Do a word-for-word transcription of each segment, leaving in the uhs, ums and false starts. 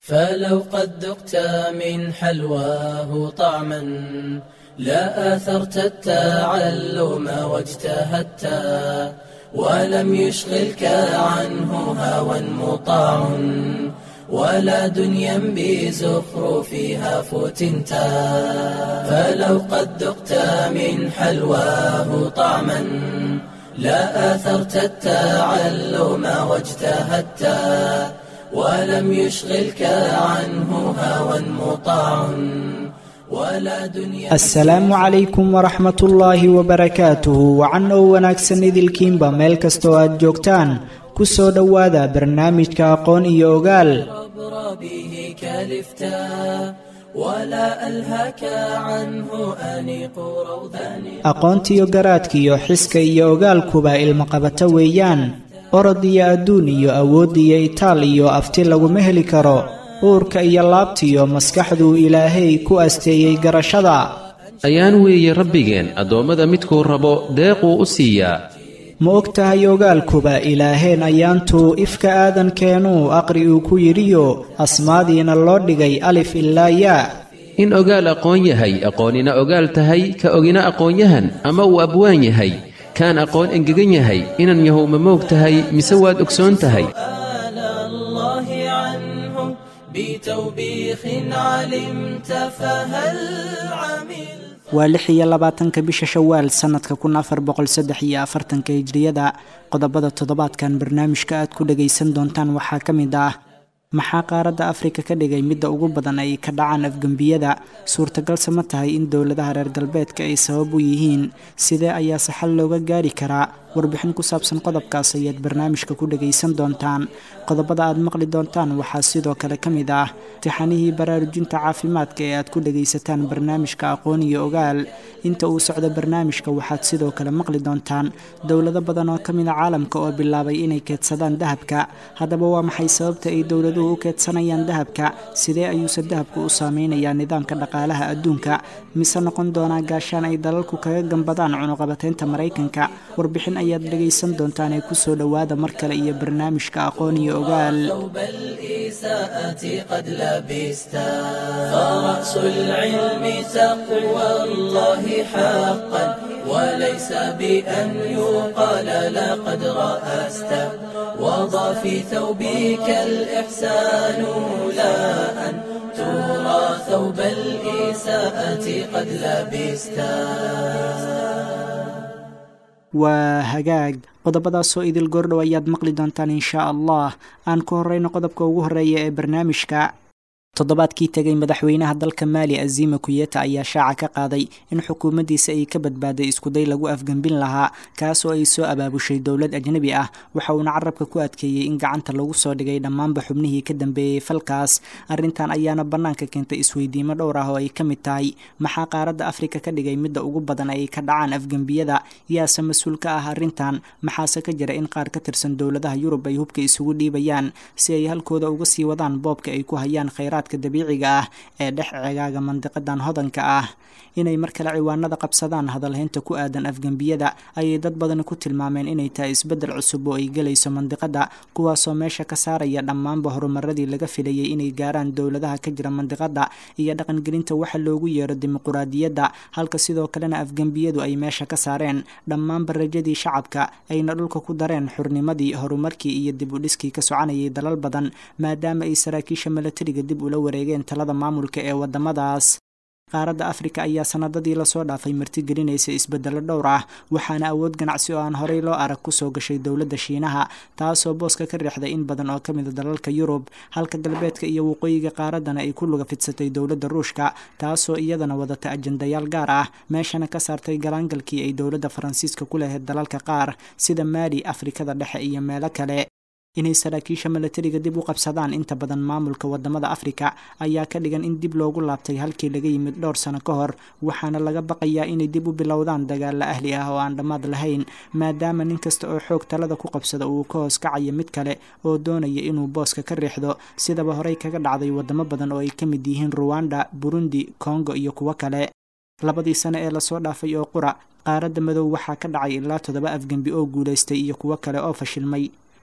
فلو قد ذقت من حلواه طعما لا آثرت التعلم واجتهدت ولم يشغلك عنه هوى مطاع ولا دنيا بزخرفها فتنت. فلو قد ذقت من حلواه طعما لا آثرت التعلم واجتهدت ولم يشغلك عنه هوى مطاع ولا دنيا. السلام عليكم ورحمة الله وبركاته. وعن wanaagsan idilkiinba meel kasto aad joogtaan ku soo dhawaada barnaamijka aqoon iyo ogaal. به كالفتا ولا ألهك عنه أنيق روضان. aqoontiyo garaadkiyo xiska iyo ogaalkuba ilma qabata weeyaan. orod iyo adduun iyo awood iyo itaal iyo afti laguma heli karo. uurka iyo laabtiyo maskaxdu ilaahay ku asteeyay garashada. ayaan weeye rabbigeen addoommada midkuu rabo deequu u siiyaa. ma og tahay ogaalkuba ilaaheen ayaantuu ifka aadankeenuu aqri uu ku yidhiyo asmaadiina loo dhigay alif ilaa yaa. in ogaal aqoon yahay aqoonina ogaal tahay ka ogina aqoonyahan ama uu abwaan yahay kaan aqoon engegan yahay inan yahow ma moog tahay mise waad ogsoon tahay. waa lix iyo labaatanka bisha shawaal sanadka kun afar boqol saddex iyo afartanka hijriyada. qodobada toddobaadkan barnaamijka aad ku dhagaysan doontaan waxaa ka mid ah maxaa qaaradda afrika ka dhigay midda ugu badan ay ka dhacaan afgembiyada. suurtagalse ma tahay in dowladaha reer galbeedka ay sabab u yihiin? sidee ayaa saxal looga gaari karaa? warbixin ku saabsan qodobkaas ayaad barnaamijka ku dhagaysan doontaan. qodobada aad maqli doontaan waxaa sidoo kale ka mid ah tixanihii baraarujinta caafimaadka ee aad ku dhagaysataan barnaamijka aqoon iyo ogaal. inta uu socdo barnaamijka waxaad sidoo kale maqli doontaan dowlado badan oo ka mid a caalamka oo bilaabay inay keedsadaan dahabka. haddaba waa maxay sababta ay dowladuhu u keedsanayaan dahabka? sidee ayuuse dahabku u saameynayaa nidaamka dhaqaalaha adduunka? mise noqon doonaa gaashaan ay dalalku kaga gambadaan cunuqabateynta maraykanka? warbixin ayaad dhagaysan doontaan ee ku soo dhowaada mar kale iyo barnaamijka aqoon iyo ogaal. ثوب الإساءة قد لبستا فرأس العلم تقوى الله حقا وليس بأن يقال لقد رأست وضع في ثوبك الإحسان لا أن ترى ثوب الإساءة قد لبستا. waa hagaag qodobadaasoo idil goordhow ayaad maqli doontaan inshaa allah. aan ku horeyno qodobka ugu horeeya ee barnaamijka. toddobaadkii tegay madaxweynaha dalka maali azima kuyeta ayaa shaaca ka qaaday in xukuumaddiisa ay ka badbaaday iskuday lagu afgembin lahaa kaasoo ay soo abaabushay dowlad ajnabi ah. waxa uuna carabka ku adkeeyey in gacanta lagu soo dhigay dhammaanba xubnihii ka dambeeyey falkaas. arrintan ayaana bannaanka keentay isweydiimo dhowr ah oo ay ka mid tahay maxaa qaaradda afrika ka dhigay midda ugu badan ay ka dhacaan afgembiyada? yaase mas-uul ka ah arrintan? maxaase ka jira in qaar ka tirsan dowladaha yurub ay hubka isugu dhiibayaan si ay halkooda uga sii wadaan boobka ay ku hayaan khayraad dabiiciga ah ee dhex cegaaga mandiqadan hodanka ah? inay mar kale ciwaanada qabsadaan hadalhaynta ku aadan afgembiyada ayay dad badan ku tilmaameen inay tahay isbeddel cusub oo ay gelayso mandiqada, kuwaasoo meesha ka saaraya dhammaanba horumaradii laga filayay inay gaaraan dowladaha ka jira mandiqada iyo dhaqangelinta waxa loogu yeero dimuquraadiyadda, halka sidoo kalena afgembiyadu ay meesha ka saareen dhammaanba rajadii shacabka ayna dhulka ku dareen xurnimadii, horumarkii iyo dib u dhiskii ka soconayay dalal badan maadaama ay saraakiisha milatariga dib ula wareegeen talada maamulka ee wadamadaas. qaaradda afrika ayaa sanadadii lasoo dhaafay martigelinaysa isbedelo dhowr ah, waxaana awood ganacsi oo aan horey loo arag kusoo gashay dowladda shiinaha, taasoo booska ka riixday in badan oo ka mid a dalalka yurub, halka galbeedka iyo waqooyiga qaaraddana ay ku luga fidsatay dowladda ruushka, taasoo iyadana wadata ajandayaal gaar ah, meeshana ka saartay galaangalkii ay dowladda faransiiska ku lahayd dalalka qaar sida maali, afrikada dhexe iyo meelo kale. inay saraakiisha milatariga dib u qabsadaan inta badan maamulka wadamada Afrika ayaa ka dhigan in dib loogu laabtay halkii laga yimid dhowr sano ka hor, waxaana laga baqayaa inay dib u bilowdaan dagaal ahli ah oo aan dhammaad lahayn, maadaama nin kasta oo xoog talada ku qabsada uu ka hoos kacayo mid kale oo doonaya inuu booska ka riixdo, sidaba horey kaga dhacday wadamo badan oo ay ka mid yihiin Rwanda, Burundi, Congo iyo kuwo kale. labadii sano ee lasoo dhaafay oo qura qaaradda madow waxaa ka dhacay ilaa toddoba afgembi oo guulaystay iyo kuwo kale oo fashilmay.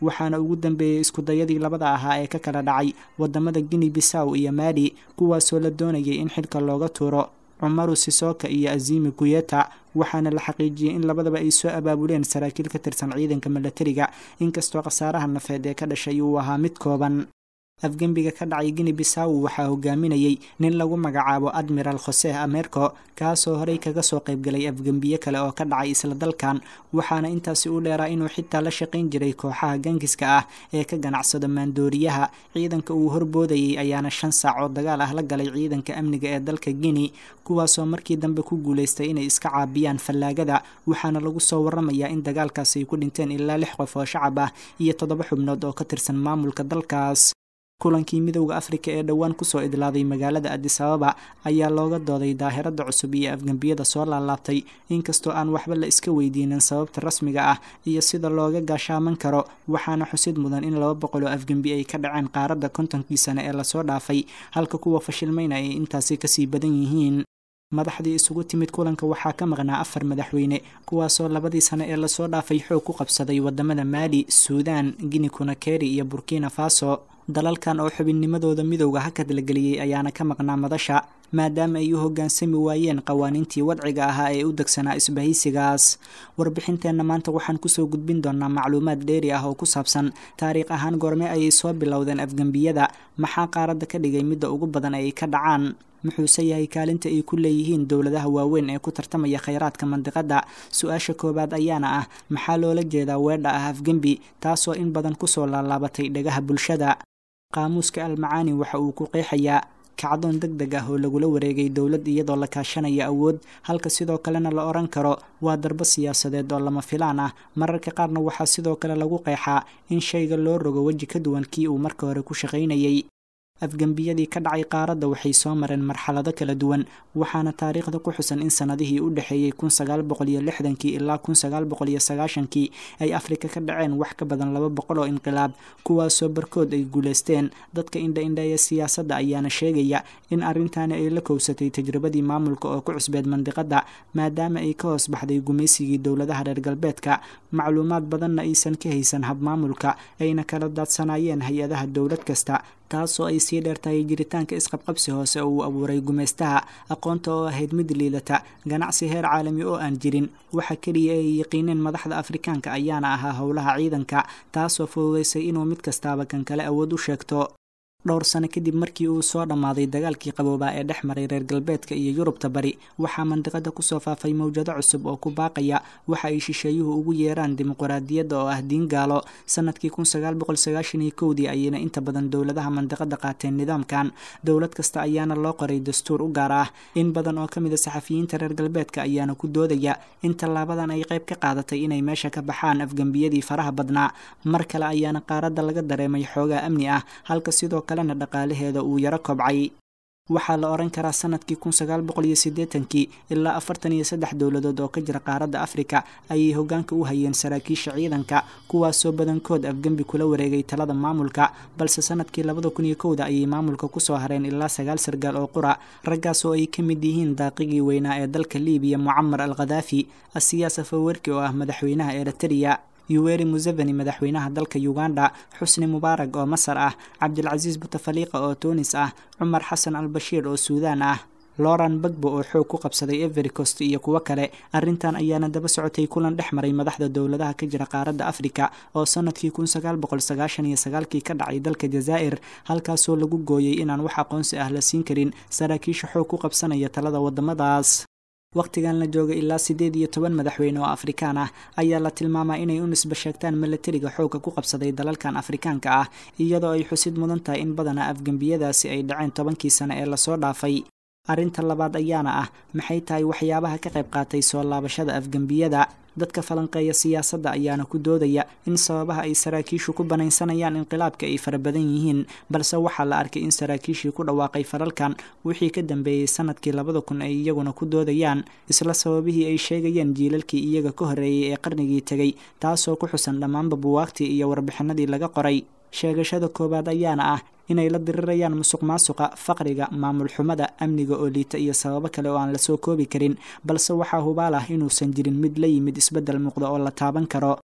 waxaana ugu dambeeyey iskudayadii labada ahaa ee ka kala dhacay wadamada Guinea Bissau iyo Mali kuwaasoo la doonayay in xilka looga tuuro Umaru Sissoco iyo Azimi Goïta waxaana la xaqiijiyay in labadaba ay soo abaabuleen saraakiil ka tirsan ciidanka milatariga inkastoo khasaaraha nafeed ee ka dhashay uu ahaa mid kooban. afgembiga ka dhacay Guinea Bissau waxaa hogaaminayay nin lagu magacaabo Admiral Jose Amerco kaasoo horey kaga soo qaybgalay afgembiye kale oo ka dhacay isla dalkan waxaana intaasi u dheeraa inuu xitaa la shaqayn jiray kooxaha gangiska ah ee ka ganacsada maandooriyaha. ciidanka uu horboodayay ayaana shan saac oo dagaal ah la galay ciidanka amniga ee dalka Guinea kuwaasoo markii dambe ku guuleystay inay iska caabiyaan fallaagada waxaana lagu soo waramayaa in dagaalkaasi ay ku dhinteen ilaa lix qof oo shacab ah iyo toddoba xubnood oo ka tirsan maamulka dalkaas. kulankii midowga Afrika ee dhawaan kusoo idlaaday magaalada Addis Ababa ayaa looga dooday daahirada cusub iyo afgambiyada soo laalaabtay inkastoo aan waxba la iska weydiinin sababta rasmiga ah iyo sida looga gaashaaman karo waxaana xusid mudan in laba boqol oo afgambi ay ka dhaceen qaaradda kontonkii sane ee lasoo dhaafay halka kuwa fashilmayna ay intaasi kasii badan yihiin. madaxdii isugu timid kulanka waxaa ka maqnaa afar madaxweyne kuwaasoo labadii sane ee lasoo dhaafay xoog ku qabsaday wadamada Mali, Suudaan, Guinea Conakry iyo Burkina Faso. dalalkan oo xubinnimadooda midowga hakad la geliyey ayaana ka maqnaa madasha maadaama ay u hoggaansami waayeen qawaaniintii wadciga ahaa ee u degsanaa isbahaysigaas. warbixinteenna maanta waxaan kusoo gudbin doonaa macluumaad dheeri ah oo ku saabsan taariikh ahaan goorme ayay soo bilowdeen afgambiyada, maxaa qaaradda ka dhigay midda ugu badan ay ka dhacaan, muxuuse yahay kaalinta ay ku leeyihiin dowladaha waaweyn ee ku tartamaya khayraadka mandiqadda. su-aasha koowaad ayaana ah maxaa loola jeedaa weedha ah afgembi taasoo in badan kusoo laalaabatay dhagaha bulshada. qaamuuska almacaani waxa uu ku qeexayaa kacdoon deg deg ah oo lagula wareegay dowlad iyadoo la kaashanaya awood halka sidoo kalena la oran karo waa darbo siyaasadeed oo lama filaan ah. mararka qaarna waxaa sidoo kale lagu qeexaa in shayga loo rogo weji ka duwan kii uu marka hore ku shaqaynayay. afgambiyadii ka dhacay qaaradda waxay soo mareen marxalado kala duwan waxaana taariikhda ku xusan in sanadihii u dhexeeyey kun sagaal boqol iyo lixdankii ilaa kun sagaal boqol iyo sagaashankii ay Afrika ka dhaceen wax ka badan laba boqol oo inqilaab kuwaasoo barkood ay guuleysteen. dadka indha indheeya siyaasadda ayaana sheegaya in arrintaani ay la kowsatay tajribadii maamulka oo ku cusbeed mandiqadda maadaama ay ka hoos baxday gumaysigii dowladaha reer galbeedka macluumaad badanna aysan ka haysan habmaamulka ayna kala daadsanaayeen hay-adaha dowlad kasta taasoo ay sii dheertahay jiritaanka isqabqabsi hoose oo uu abuuray gumaystaha aqoonta oo ahayd mid liidata ganacsi heer caalami oo aan jirin waxa keliya ay yaqiineen madaxda Afrikaanka ayaana ahaa howlaha ciidanka taasoo fududeysay inuu mid kastaaba kan kale awood u sheegto. dhowr sano kadib markii uu soo dhammaaday dagaalkii qaboobaa ee dhex maray reer galbeedka iyo Yurubta bari waxaa mandiqada kusoo faafay mawjado cusub oo ku baaqaya waxa ay shisheeyuhu ugu yeeraan dimuqraadiyadda oo ah diin gaalo. sanadkii kun sagaal boqol sagaashan iyo kowdii ayayna inta badan dowladaha mandiqada qaateen nidaamkan dowlad kasta ayaana loo qoray dastuur u gaar ah. in badan oo ka mid a saxafiyiinta reer galbeedka ayaana ku doodaya in tallaabadan ay qayb ka qaadatay inay meesha ka baxaan afgambiyadii faraha badnaa. mar kale ayaana qaaradda laga dareemay xoogaa amni ah halka sidoo kalena dhaqaalaheeda uu yaro kobcay. waxaa la oran karaa sanadkii kun sagaal boqol iyo siddeetankii ilaa afartan iyo saddex dowladood oo ka jira qaaradda Afrika ayay hoggaanka u hayeen saraakiisha ciidanka kuwaasoo badankood afgembi kula wareegay talada maamulka balse sanadkii labada kun iyo kowda ayay maamulka kusoo hareen ilaa sagaal sargaal oo qura raggaas oo ay ka mid yihiin daaqigii weynaa ee dalka Liibiya Muammar al-Gaddafi, Asiyaas Afwerki oo ah madaxweynaha Eritrea, Yoweri Museveni madaxweynaha dalka Uganda, Xusni Mubarak oo Masar ah, Cabdilcasiis Bouteflika oo Tunis ah, Cumar Xasan al-Bashiir oo Suudaan ah, Laurent Gbagbo oo xoog ku qabsaday Ivory Coast iyo kuwo kale. arrintan ayaana daba socotay kulan dhex maray madaxda dowladaha ka jira qaaradda Afrika oo sanadkii kun sagaal boqol sagaashan iyo sagaalkii ka dhacay dalka Jazaa'ir halkaasoo lagu gooyay inaan wax aqoonsi ah la siin karin saraakiisha xoog ku qabsanaya talada wadamadaas. waqtigan la jooga ilaa sideed iyo toban madaxweyne oo Afrikaan ah ayaa la tilmaamaa inay u nisba sheegtaan milatariga xoogga ku qabsaday dalalkan Afrikaanka ah iyadoo ay xusid mudan tahay in badanaa afgambiyadaasi ay dhaceen tobankii sano ee lasoo dhaafay. arrinta labaad ayaana ah maxay tahay waxyaabaha ka qayb qaatay soo laabashada afgambiyada. dadka falanqeeya siyaasadda ayaana ku doodaya in sababaha ay saraakiishu ku banaysanayaan inqilaabka ay fara badan yihiin balse waxaa la arkay in saraakiishii ku dhawaaqay faralkan wixii ka dambeeyey sanadkii labada kun ay iyaguna ku doodayaan isla sababihii ay sheegayeen jiilalkii iyaga ka horreeyey ee qarnigii tegay taasoo ku xusan dhammaanba buwaagtii iyo warbixinadii laga qoray. sheegashada koowaad ayaana ah inay la dirirayaan musuq maasuqa, faqriga, maamul xumada, amniga oo liita iyo sababo kale oo aan la soo koobi karin balse waxaa hubaal ah inuusan jirin mid la yimid isbeddel muuqda oo la taaban karo.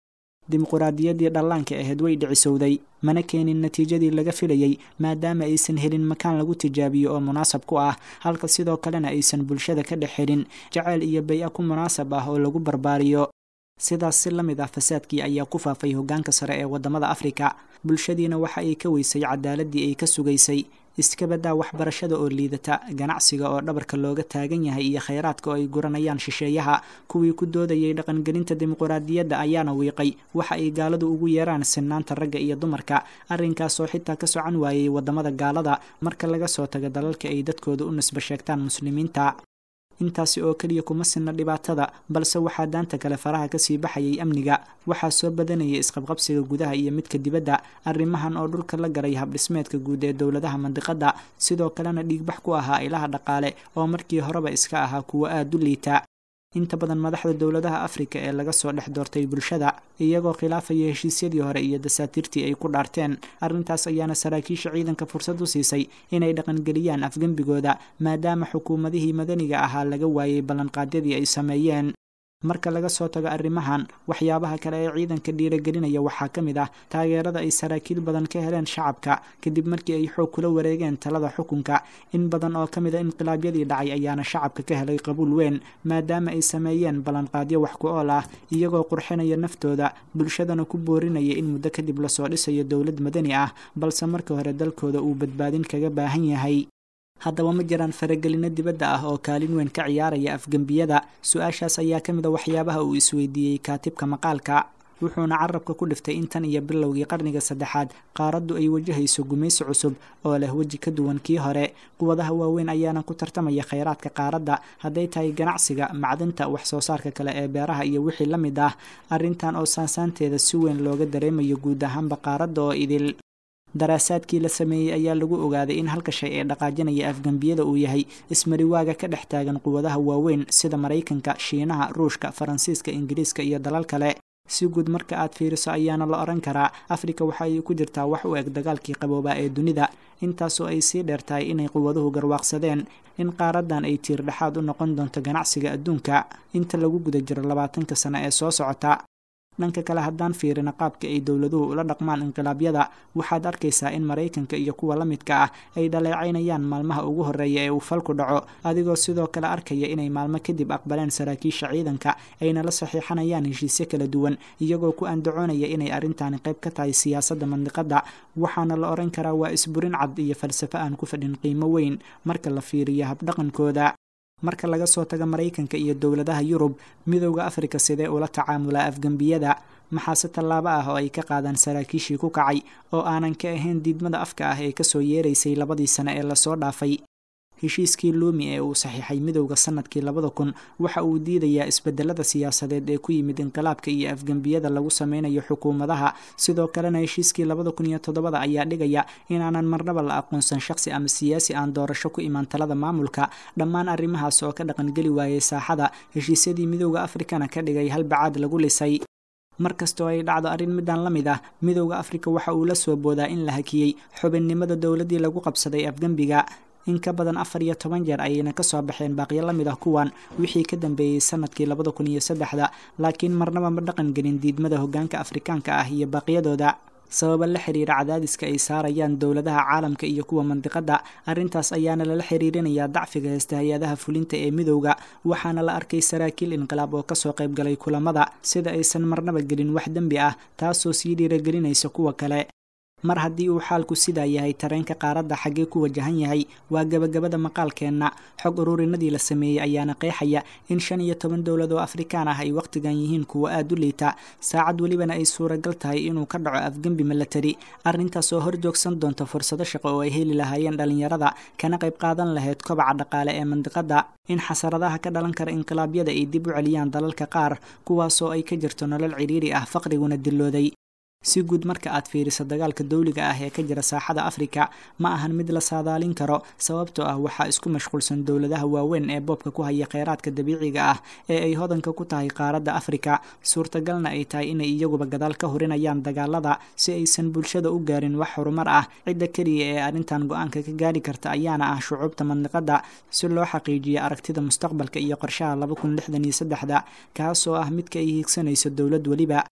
dimuquraadiyaddii dhallaanka ahayd way dhicisowday mana keenin natiijadii laga filayey maadaama aysan helin makaan lagu tijaabiyo oo munaasab ku ah halka sidoo kalena aysan bulshada ka dhex helin jacayl iyo bay-a ku munaasab ah oo lagu barbaariyo sidaas si la mid ah fasaadkii ayaa ku faafay hoggaanka sare ee waddamada afrika bulshadiina waxa ay ka weysay cadaaladii ay ka sugaysay iska baddaa waxbarashada oo liidata ganacsiga oo dhabarka looga taagan yahay iyo khayraadka oo ay guranayaan shisheeyaha kuwii ku doodayay dhaqangelinta dimuquraadiyadda ayaana wiiqay waxa ay gaaladu ugu yeeraan sinaanta ragga iyo dumarka arrinkaasoo xitaa ka socan waayay waddamada gaalada marka laga soo tago dalalka ay dadkooda u nisba sheegtaan muslimiinta intaasi oo keliya kuma sinna dhibaatada balse waxaa daanta kale faraha kasii baxayay amniga waxaa soo badanayay isqabqabsiga gudaha iyo midka dibadda arrimahan oo dhulka la garay habdhismeedka guud ee dowladaha mandiqadda sidoo kalena dhiigbax ku ahaa ilaha dhaqaale oo markii horeba iska ahaa kuwa aada u liita inta badan madaxda dowladaha afrika ee laga soo dhex doortay bulshada iyagoo khilaafaya heshiisyadii hore iyo dasaatiirtii ay ku dhaarteen arrintaas ayaana saraakiisha ciidanka fursad u siisay inay dhaqangeliyaan afgembigooda maadaama xukuumadihii madaniga ahaa laga waayay ballanqaadyadii ay sameeyeen marka laga soo tago arrimahan waxyaabaha kale ee ciidanka dhiiragelinaya waxaa ka mid ah taageerada ay saraakiil badan ka heleen shacabka kadib markii ay xoog kula wareegeen talada xukunka in badan oo ka mid a inqilaabyadii dhacay ayaana shacabka ka helay qabuul weyn maadaama ay sameeyeen ballanqaadyo wax ku ool ah iyagoo qurxinaya naftooda bulshadana ku boorinaya in muddo kadib lasoo dhisayo dowlad madani ah balse marka hore dalkooda uu badbaadin kaga baahan yahay haddaba ma jiraan faragelino dibadda ah oo kaalin weyn ka ciyaaraya afgembiyada su-aashaas ayaa ka mid a waxyaabaha uu isweydiiyey kaatibka maqaalka wuxuuna carabka ku dhiftay in tan iyo bilowgii qarniga saddexaad qaaraddu ay wajahayso gumaysi cusub oo leh weji ka duwan kii hore quwadaha waaweyn ayaana ku tartamaya khayraadka qaaradda hadday tahay ganacsiga macdinta wax soo saarka kale ee beeraha iyo wixii la mid ah arrintan oo saansaanteeda si weyn looga dareemayo guud ahaanba qaaradda oo idil daraasaadkii la sameeyey ayaa lagu ogaaday in halka shay ee dhaqaajinaya afgembiyada uu yahay ismariwaaga ka dhex taagan quwadaha waaweyn sida maraykanka shiinaha ruushka faransiiska ingiriiska iyo dalal kale si guud marka aad fiiriso ayaana la oran karaa afrika waxa ay ku jirtaa wax u eg dagaalkii qaboobaa ee dunida intaasoo ay sii dheer tahay inay quwaduhu garwaaqsadeen in qaaradan ay tiir dhexaad u noqon doonto ganacsiga adduunka inta lagu guda jiro labaatanka sano ee soo socota dhanka kale haddaan fiirina qaabka ay dowladuhu ula dhaqmaan inqilaabyada waxaad arkaysaa in maraykanka iyo kuwa la midka ah ay dhaleecaynayaan maalmaha ugu horreeya ee uu falku dhaco adigoo sidoo kale arkaya inay maalmo kadib aqbaleen saraakiisha ciidanka ayna la saxiixanayaan heshiisyo kala duwan iyagoo ku andacoonaya inay arrintaani qayb ka tahay siyaasadda mandiqadda waxaana la oran karaa waa isburin cad iyo falsafo aan ku fadhin qiimo weyn marka la fiiriyo habdhaqankooda marka laga soo tago maraykanka iyo dowladaha yurub midowda afrika sidee ula tacaamulaa afgembiyada maxaase tallaabo ah oo ay ka qaadaan saraakiishii ku kacay oo aanan ka ahayn diidmada afka ah ee kasoo yeeraysay labadii sano ee lasoo dhaafay heshiiskii luumi ee uu saxiixay midowda sanadkii labada kun waxa uu diidayaa isbedelada siyaasadeed ee ku yimid inqilaabka iyo afgembiyada lagu sameynayo xukuumadaha sidoo kalena heshiiskii labada kun iyo toddobada ayaa dhigaya inaanan marnaba la aqoonsan shakhsi ama siyaasi aan doorasho ku imaan talada maamulka dhammaan arrimahaas oo ka dhaqangeli waayay saaxada heshiisyadii midowda afrikana ka dhigay halbacaad lagu lisay markastoo ay dhacdo arrin midaan la mid ah midowda afrika waxa uu la soo boodaa in la hakiyey xubinnimada dowladdii lagu qabsaday afgembiga in ka badan afar iyo toban jeer ayayna ka soo baxeen baaqyo la mid ah kuwan wixii ka dambeeyey sanadkii labada kun iyo saddexda laakiin marnaba ma dhaqan gelin diidmada hoggaanka afrikaanka ah iyo baaqyadooda sababa la xiriira cadaadiska ay saarayaan dowladaha caalamka iyo kuwa mandiqadda arrintaas ayaana lala xiriirinayaa dacfiga heesta hay-adaha fulinta ee midowda waxaana la arkay saraakiil inqilaab oo kasoo qayb galay kulamada sida aysan marnaba gelin wax dembi ah taasoo sii dhiiragelinaysa kuwa kale mar haddii uu xaalku sidaa yahay tareenka qaaradda xaggee ku wajahan yahay waa gebagabada maqaalkeenna xog ururinadii la sameeyey ayaana qeexaya in shan iyo toban dowlad oo afrikaan ah ay wakhtigan yihiin kuwa aada u liita saacad welibana ay suuragal tahay inuu ka dhaco afgembi milatari arrintaas oo hor joogsan doonta fursado shaqo oo ay heli lahaayeen dhallinyarada kana qayb qaadan lahayd kobaca dhaqaale ee mandiqadda in xasaradaha ka dhalan kara inqilaabyada ay dib u celiyaan dalalka qaar kuwaasoo ay ka jirto nolol cidhiiri ah faqriguna dillooday si guud marka aad fiiriso dagaalka dawliga ah ee ka jira saaxada afrika ma ahan mid la saadaalin karo sababtoo ah waxaa isku mashquulsan dowladaha waaweyn ee boobka ku haya kheyraadka dabiiciga ah ee ay hodanka ku tahay qaaradda afrika suurtagalna ay tahay inay iyaguba gadaal ka horinayaan dagaalada si aysan bulshada u gaarin wax horumar ah cidda keliya ee arrintan go-aanka ka gaari karta ayaana ah shucuubta mandiqadda si loo xaqiijiyo aragtida mustaqbalka iyo qorshaha laba kun lixdan iyo saddexda kaasoo ah midka ay hiigsanayso dowlad weliba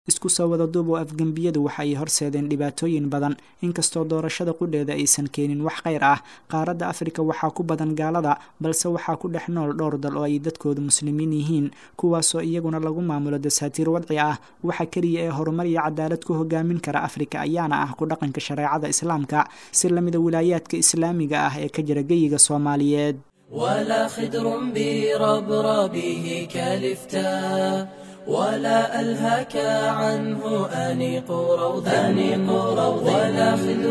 isku soo wada duub oo afgembiyadu waxa ay horseedeen dhibaatooyin badan inkastoo doorashada qudheeda aysan keenin wax khayr ah. qaaradda afrika waxaa ku badan gaalada balse waxaa ku dhex nool dhowr dal oo ay dadkoodu muslimiin yihiin kuwaasoo iyaguna lagu maamulo dasaatiir wadci ah. waxa keliya ee horumar iyo cadaalad ku hogaamin kara afrika ayaana ah ku dhaqanka shareecada islaamka si lamida wilaayaadka islaamiga ah ee ka jira geyiga soomaaliyeed. ولا خدر بربربه كالفتاء ولا ألهك عنه أنيق روض أنيق روض ولا خدر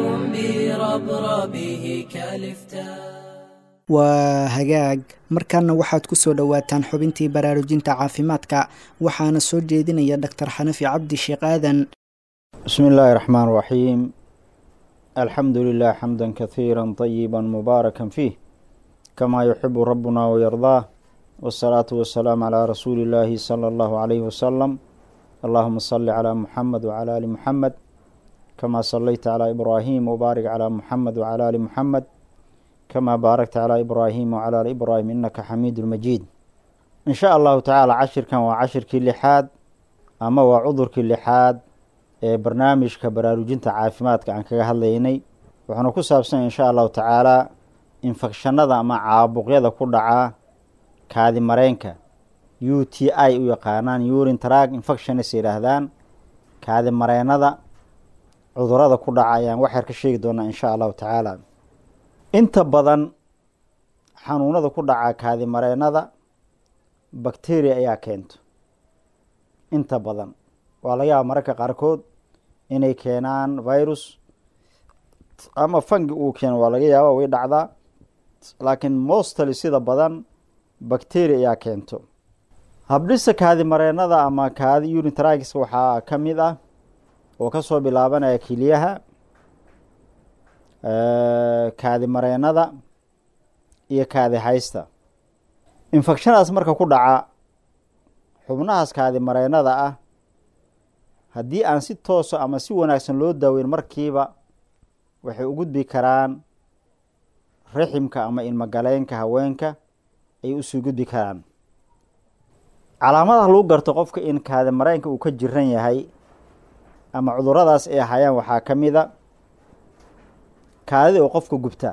بربربه كالفتاء. waa hagaag markaana waxaad ku soo dhowaataan xubintii baraarujinta caafimaadka waxaana soo jeedinaya doctor xanafi cabdi sheekh aadan. bismi illaahi raxmaan raxiim alxamdu lilah xamda kahiira طayiba mubaarakan fiih كما يحب ربنا ويرضاه والصلاة والسلام على رسول الله صلى الله عليه وسلم اللهم صل على محمد وعلى آل محمد كما صليت على إبراهيم وبارك على محمد وعلى آل محمد كما باركت على إبراهيم وعلى آل إبراهيم إنك حميد مجيد. إن شاء الله تعالى عشر كان وعشر كلحاد أما وعذر كلحاد برنامج كبراروجين تعافيمات عن كهالليني وحنكو سابسن إن شاء الله تعالى infekshanada ama caabuqyada ku dhaca kaadi mareenka U T I u yaqaanaan urine tract infections yiraahdaan kaadi mareenada cudurada ku dhaca ayaan wax yar ka sheegi doonaa insha Allah taala. inta badan xanuunada ku dhaca kaadi mareenada bacteria ayaa keento. inta badan waa laga yaabaa mararka qaarkood inay keenaan virus ama fungi uu keeno waa laga yaabaa way dhacdaa laakiin mostly sida badan bacteria ayaa keento. habdhisa kaadi mareenada ama kaadi urine tract waxaa ka mid ah oo ka soo bilaabanaya kiliyaha kaadi mareenada iyo kaadi haysta. infectionaas marka ku dhaca xubnahaas kaadi mareenada ah haddii aan si tooso ama si wanaagsan loo daaweyn markiiba waxay u gudbi karaan riximka ama ilmagaleenka haweenka ay u soo gudbi karaan. calaamadaha lagu garto qofka in kaadi mareenka uu ka jiran yahay ama cuduradaas ay hayaan waxaa ka mid a kaadi oo qofka gubta.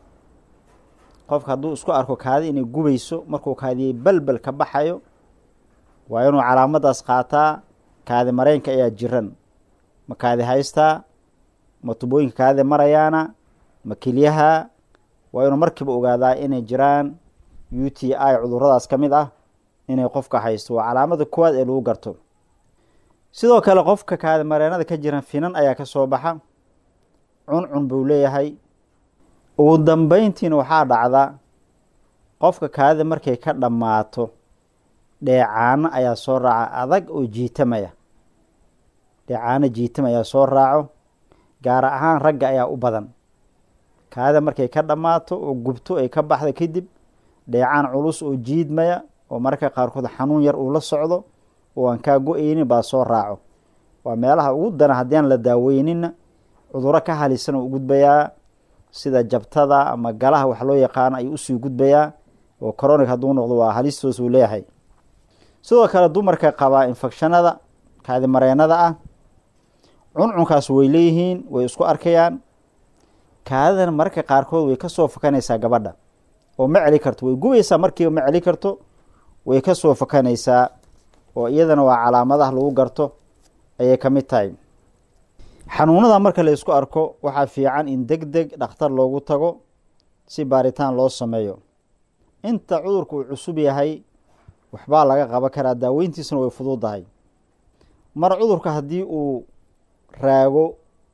qofka hadduu isku arko kaadi inay gubayso markuu kaadiyey balbal ka baxayo waa inuu calaamadaas qaataa kaadi mareenka ayaa jiran. ma kaadi haystaa ma tubooyinka kaadi marayaana ma keliyaha waa inuu markiiba ogaadaa inay jiraan U T I cuduradaas ka mid ah inay qofka haysto. waa calaamada koowaad ee lagu garto. sidoo kale qofka kaadi mareenada ka jiran finan ayaa ka soo baxa cuncun buu leeyahay. ugu dambeyntiina waxaa dhacda qofka kaadida markay ka dhammaato dheecaano ayaa soo raaca adag oo jiitamaya. dheecaano jiitama ayaa soo raaco gaar ahaan ragga ayaa u badan. kaadida markay ka dhammaato oo gubto ay ka baxda kadib dheecaan culus oo jiidmaya oo mararka qaarkood xanuun yar uu la socdo oo aan kaa go-aynin baa soo raaco. waa meelaha ugu dana haddii aan la daaweyninna cuduro ka halisan oo u gudbayaa sida jabtada ama galaha wax loo yaqaano ayuu usii gudbayaa oo chronic hadduu noqdo waa halistoos uu leeyahay. sidoo kale dumarka qabaa infekshanada kaadi mareenada ah cuncunkaas way leeyihiin way isku arkayaan. kaadidana mararka qaarkood way ka soo fakanaysaa gabadha oo ma celi karto way gubaysaa markiiba ma celi karto way ka soo fakanaysaa oo iyadana waa calaamadaha lagu garto ayay ka mid tahay. xanuunada marka la isku arko waxaa fiican in deg deg dhakhtar loogu tago si baaritaan loo sameeyo. inta cudurku uu cusub yahay waxbaa laga qaban karaa daaweyntiisana way fududahay. mar cudurka haddii uu raago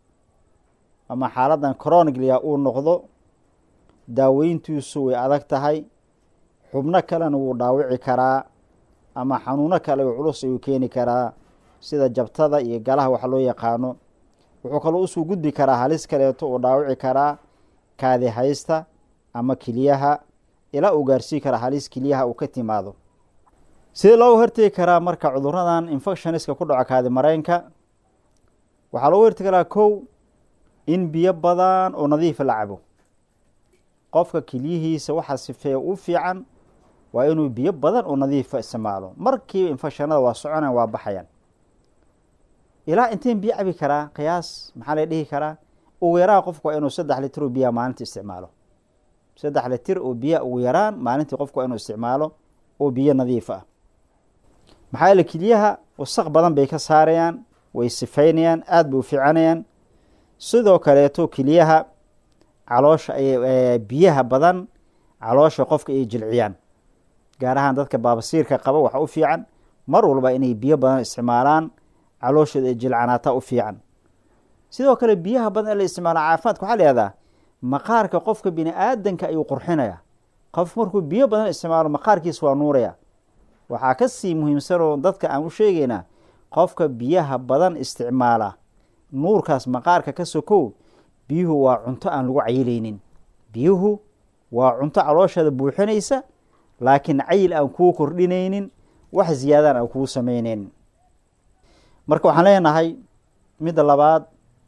ama xaaladan chroniclia uu noqdo daaweyntiisu way adag tahay. xubno kalena wuu dhaawici karaa ama xanuuno kale oo culus ayuu keeni karaa sida jabtada iyo galaha wax loo yaqaano. wuxuu kaloo usuu gudbi karaa halis kaleeto oo dhaawici karaa kaadi haysta ama keliyaha ilaa uu gaarsii karaa halis keliyaha uu ka timaado. sidee looga hortegi karaa marka cuduradan infectioniska ku dhaco kaadi mareenka? waxaa looga hortegi karaa kow in biyo badan oo nadiifa la cabo. qofka keliyihiisa waxa sifeeya u fiican waa inuu biyo badan oo nadiifa isticmaalo. markiiba infectionada waa soconayaan waa baxayaan. ilaa inteen biyo cabi karaa qiyaas maxaa la dhihi karaa ugu yaraan qofku waa inuu saddex litir oo biyo maalintii isticmaalo saddex litir oo biyo ugu yaraan maalintii qofku waa inuu isticmaalo oo biyo nadiif ah maxaa yeele keliyaha wasaq badan bay ka saarayaan way sifaynayaan aada bay u fiicanayaan sidoo kaleeto keliyaha caloosha ay biyaha badan caloosha qofka ay jilciyaan gaar ahaan dadka baabasiirka qaba waxa u fiican mar walba inay biyo badan isticmaalaan calooshooda ay jilcanaata u fiican sidoo kale biyaha badan ee la isticmaalo caafimaadka waxaa leedaha maqaarka qofka bini aadanka ayuu qurxinaya qof markuu biyo badan isticmaalo maqaarkiisa waa nuuraya waxaa kasii muhiimsan oo dadka aan u sheegaynaa qofka biyaha badan isticmaala nuurkaas maqaarka ka sokow biyuhu waa cunto aan lagu cayilaynin biyuhu waa cunto calooshaada buuxinaysa laakiin cayil aan kuu kordhinaynin wax ziyaadaan aan kuu samaynaynin marka waxaan leenahay midda labaad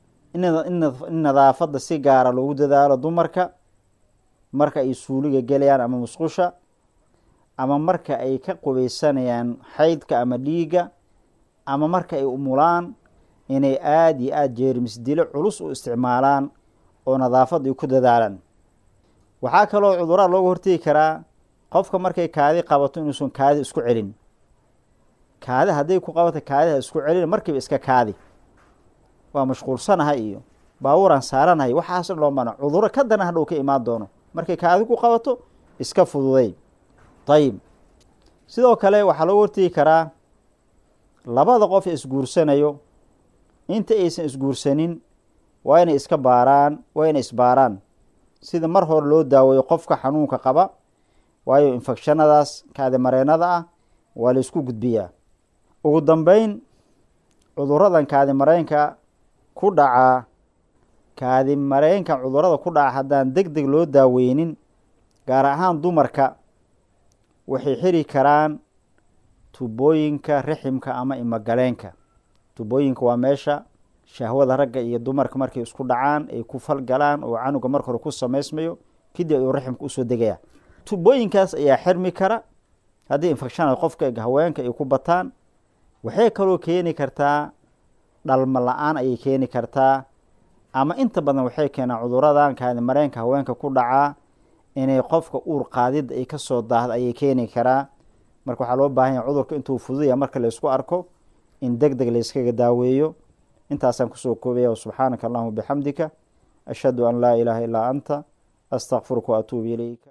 in nadaafadda si gaara loogu dadaalo dumarka marka ay suuliga gelayaan ama musqusha ama marka ay ka qubaysanayaan xaydka ama dhiigga ama marka ay umulaan inay aada iyo aada jeermis dilo culus u isticmaalaan oo nadaafad ay ku dadaalaan waxaa kaloo cudurada looga hortegi karaa qofka markay kaadi qabato inuusan kaadi isku celin kaadi hadday ku qabato kaadiha isku celin markiiba iska kaadi waa mashquulsanahay iyo baabuuraan saaranahay waxaasna loo mana cuduro ka dana hadhow ka imaan doono markay kaadi ku qabato iska fududay ayib sidoo kale waxaa looga hortegi karaa labada qof ee isguursanayo inta aysan isguursanin waa inay iska baaraan waa inay isbaaraan sida mar hore loo daaweeyo qofka xanuunka qaba waayo infekshanadaas kaadi mareenada ah waa la isku gudbiyaa ugu dambeyn cuduradan kaadi mareenka ku dhacaa kaadi mareenka cudurada ku dhaca haddaan deg deg loo daaweynin gaar ahaan dumarka waxay xiri karaan tubooyinka riximka ama imagaleenka tubooyinka waa meesha shahwada ragga iyo dumarka markay isku dhacaan ay ku falgalaan oo canuga marka hore ku samaysmayo kadib ayuu riximka usoo degaya tubooyinkaas ayaa xirmi kara haddii infekshanada qofka haweenka ay ku bataan waxay kaloo keeni kartaa dhalmo la-aan ayay keeni kartaa ama inta badan waxay keenaan cuduradan kaadi mareenka haweenka ku dhacaa inay qofka uur qaadida ay kasoo daahda ayay keeni karaa marka waxaa loo baahan yahay cudurka intuu fududaya marka la isku arko in deg deg la iskaga daaweeyo intaasaan kusoo koobaya subxaanaka allahuma bixamdika ashhadu an laa ilaaha illaa anta astaqfiruka waatuubu ilayka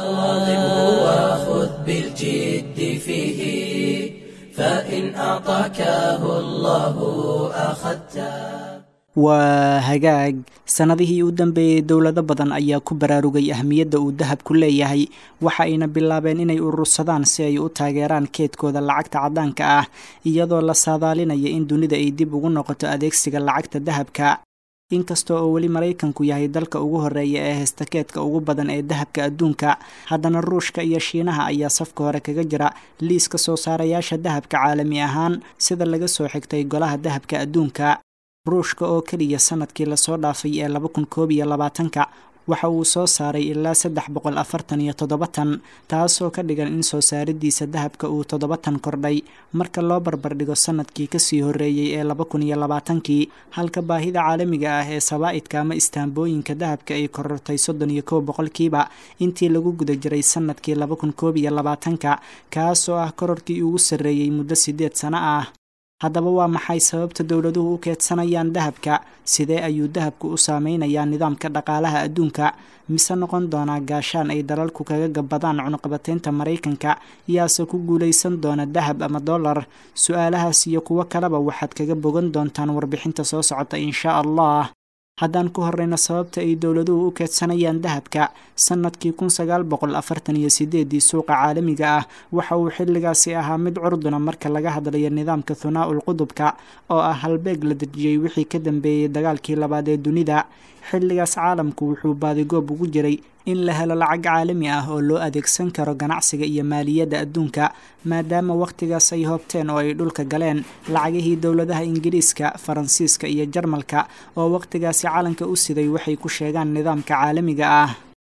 وخذ بالجد فيه فإن أعطاكه الله أخذته waa hagaag sanadihii u dambeeyey dowlado badan ayaa ku baraarugay ahmiyadda uu dahabku leeyahay waxa ayna bilaabeen inay urursadaan si ay u taageeraan keedkooda lacagta caddaanka ah iyadoo la saadaalinaya in dunida ay dib ugu noqoto adeegsiga lacagta dahabka inkasta oo weli maraykanku yahay dalka ugu horeeya ee heysta keedka ugu badan ee dahabka adduunka haddana ruushka iyo shiinaha ayaa safka hore kaga jira liiska soo saarayaasha dahabka caalami ahaan sida laga soo xigtay golaha dahabka adduunka ruushka oo keliya sanadkii lasoo dhaafay ee laba kun koob iyo labaatanka waxa uu soo saaray ilaa saddex boqol afartan iyo toddoba tan taasoo ka dhigan in soo saaridiisa dahabka uu toddoba tan kordhay marka loo barbardhigo sanadkii kasii horreeyey ee laba kun iyo labaatankii halka baahida caalamiga ah ee sabaa'idka ama istaambooyinka dahabka ay korortay soddon iyo kow boqolkiiba intii lagu guda jiray sanadkii laba kun koob iyo labaatanka kaasoo ah kororkii ugu sarreeyey muddo siddeed sano ah haddaba waa maxay sababta dowladuhu u keedsanayaan dahabka sidee ayuu dahabku u saameynayaa nidaamka dhaqaalaha adduunka mise noqon doonaa gaashaan ay dalalku kaga gabbadaan cunuqabateynta maraykanka yaase ku guulaysan doona dahab ama dollar su-aalahaas iyo kuwo kaleba waxaad kaga bogan doontaan warbixinta soo socota inshaa allah haddaan ku horreyno sababta ay dowladuhu u keedsanayaan dahabka sanadkii kun sagaal boqol afartan iyo sideedii suuqa caalamiga ah waxa uu xilligaasi ahaa mid curduna marka laga hadlayo nidaamka thunaa-ul qudubka oo ah halbeeg la dejiyey wixii ka dambeeyey dagaalkii labaad ee dunida xilligaas caalamku wuxuu baadigoob ugu jiray in la helo lacag caalami ah oo loo adeegsan karo ganacsiga iyo maaliyadda adduunka maadaama wakhtigaas ay hoobteen oo ay dhulka galeen lacagihii dowladaha ingiriiska faransiiska iyo jarmalka oo wakhtigaasi calanka u siday waxay ku sheegaan nidaamka caalamiga ah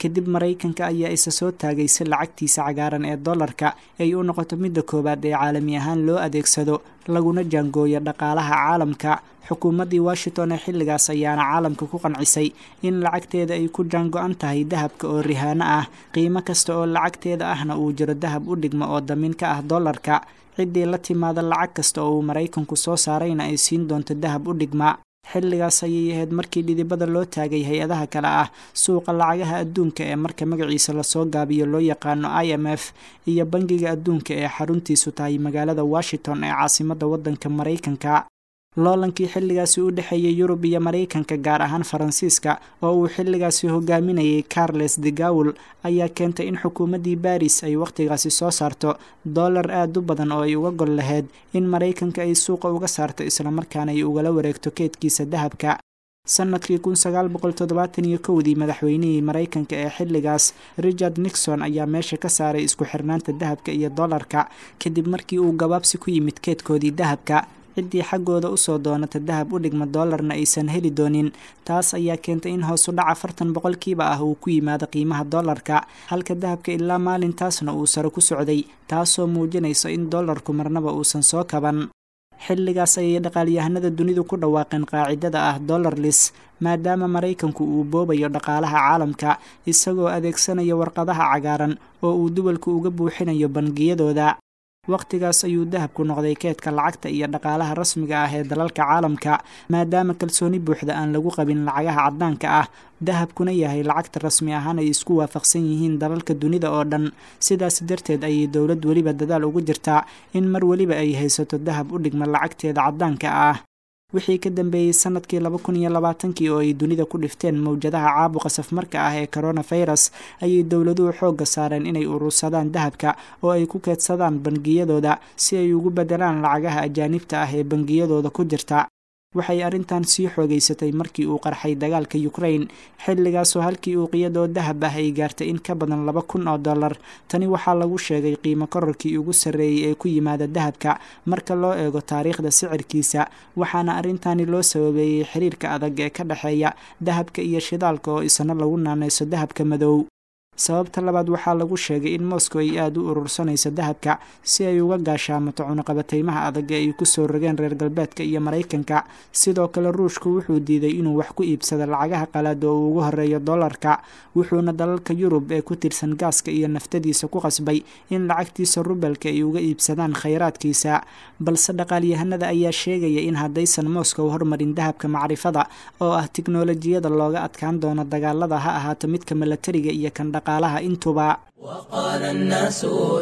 kadib maraykanka ayaa isa soo taagay si lacagtiisa cagaaran ee dollarka ay u noqoto midda koowaad ee caalami ahaan loo adeegsado laguna jaangooyo dhaqaalaha caalamka. xukuumaddii washington ee xilligaas ayaana caalamka ku qancisay in lacagteeda ay ku jaango-an tahay dahabka oo rihaano ah, qiimo kasta oo lacagteeda ahna uu jiro dahab u dhigma oo damin ka ah dollarka. ciddii la timaada lacag kasta oo uu maraykanku soo saarayna ay siin doonto dahab u dhigma. xilligaas ayay ahayd markii dhidibada loo taagay hay-adaha kale ah suuqa lacagaha adduunka ee marka magaciisa lasoo gaabiyo loo yaqaano i m f iyo bangiga adduunka ee xaruntiisu tahay magaalada washington ee caasimadda waddanka maraykanka. loolankii xilligaasi u dhexeeyay yurub iyo maraykanka gaar ahaan faransiiska oo uu xilligaasi hogaaminayay carles de gaulle ayaa keentay in xukuumaddii baris ay wakhtigaasi soo saarto dollar aad u badan oo ay uga gol lahayd in maraykanka ay suuqa uga saarto islamarkaana ay ugala wareegto keedkiisa dahabka. sanadkii kun sagaal boqol toddobaatan iyo kowdii madaxweynihii maraykanka ee xilligaas richard nixon ayaa meesha ka saaray isku xirnaanta dahabka iyo dollarka kadib markii uu gabaabsi ku yimid keedkoodii dahabka. ciddii xaggooda usoo doonata dahab u dhigma dollarna aysan heli doonin. taas ayaa keentay in hoos u dhac afartan boqolkiiba ah uu ku yimaado qiimaha dollarka, halka dahabka ilaa maalintaasna uu sare ku socday, taasoo muujinaysa in dollarku marnaba uusan soo kaban. xilligaas ayay dhaqaalyahanada dunidu ku dhawaaqeen qaacidada ah dollarless, maadaama maraykanku uu boobayo dhaqaalaha caalamka isagoo adeegsanaya warqadaha cagaaran oo uu duwalku uga buuxinayo bangiyadooda. wakhtigaas ayuu dahabku noqday keedka lacagta iyo dhaqaalaha rasmiga ah ee dalalka caalamka, maadaama kalsooni buuxda aan lagu qabin lacagaha caddaanka ah. dahabkuna yahay lacagta rasmi ahaan ay isku waafaqsan yihiin dalalka dunida oo dhan. sidaas darteed ayay dowlad weliba dadaal ugu jirtaa in mar weliba ay haysato dahab u dhigma lacagteeda caddaanka ah. wixii ka dambeeyey sanadkii laba kun iyo labaatankii oo ay dunida ku dhifteen mawjadaha caabuqa safmarka ah ee coronavirus ayay dowladuhu xoogga saareen inay urursadaan dahabka oo ay ku keedsadaan bangiyadooda si ay ugu beddelaan lacagaha ajaanibta ah ee bangiyadooda ku jirta. waxay arrintan sii xoogaysatay markii uu qarxay dagaalka Ukraine, xilligaasoo halkii uu qiyadoo dahab ah ay gaartay in ka badan laba kun oo dollar. tani waxaa lagu sheegay qiimo kororkii ugu sarreeyay ee ku yimaada dahabka marka loo eego taariikhda sicirkiisa, waxaana arrintani loo sababeeyey xiriirka adag ee ka dhexeeya dahabka iyo shidaalka oo isna lagu naanayso dahabka madow. sababta labaad waxaa lagu sheegay in Moscow ay aad u urursanayso dahabka si ay uga gaashaamato cunaqabataymaha adag ee ay ku soo rogeen reer galbeedka iyo Maraykanka. sidoo kale Ruushku wuxuu diiday inuu wax ku iibsado lacagaha qalaad oo ugu horeeyo dollarka, wuxuuna dalalka Yurub ee ku tirsan gaaska iyo naftadiisa ku qasbay in lacagtiisa rubelka ay uga iibsadaan khayraadkiisa. balse dhaqaalyahanada ayaa sheegaya in haddaysan Moscow hormarin dahabka macrifada oo ah tiknoolajiyada looga adkaan doono dagaalada ha ahaato midka milatariga iyo kan dhaqaalaha intuba. وقال الناس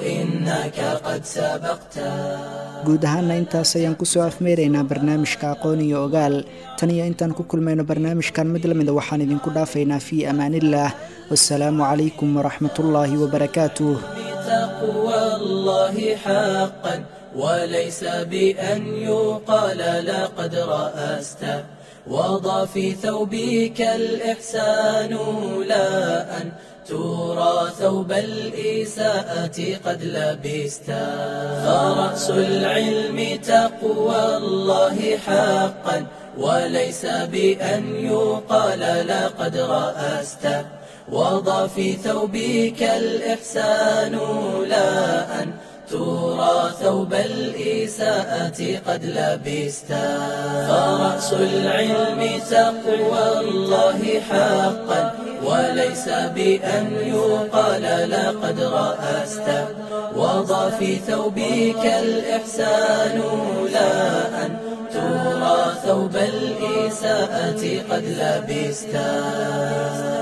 إنك قد سبقت. guud ahaana intaas ayaan kusoo afmeeraynaa barnaamijka aqoon iyo ogaal. tan iyo intaan ku kulmayno barnaamijkan mid lamida waxaan idinku dhaafaynaa fii amaanillaah. wassalaamu calaykum waraxmatullaahi wabarakaatuh. بتقوى الله حقا وليس بأن يقال لقد رأست وضع في ثوبك الإحسان لا أن ترى ثوب الإساءة قد لبست. فرأس العلم تقوى الله حقا وليس بأن يقال لقد رأست وضع في ثوبك الإحسان لا أن ترى ثوب الإساءة قد لبست. فرأس العلم تقوى الله حقا وليس بأن يقال لقد رأست وضع في ثوبك الإحسان لا أن ترى ثوب الإساءة قد لبست.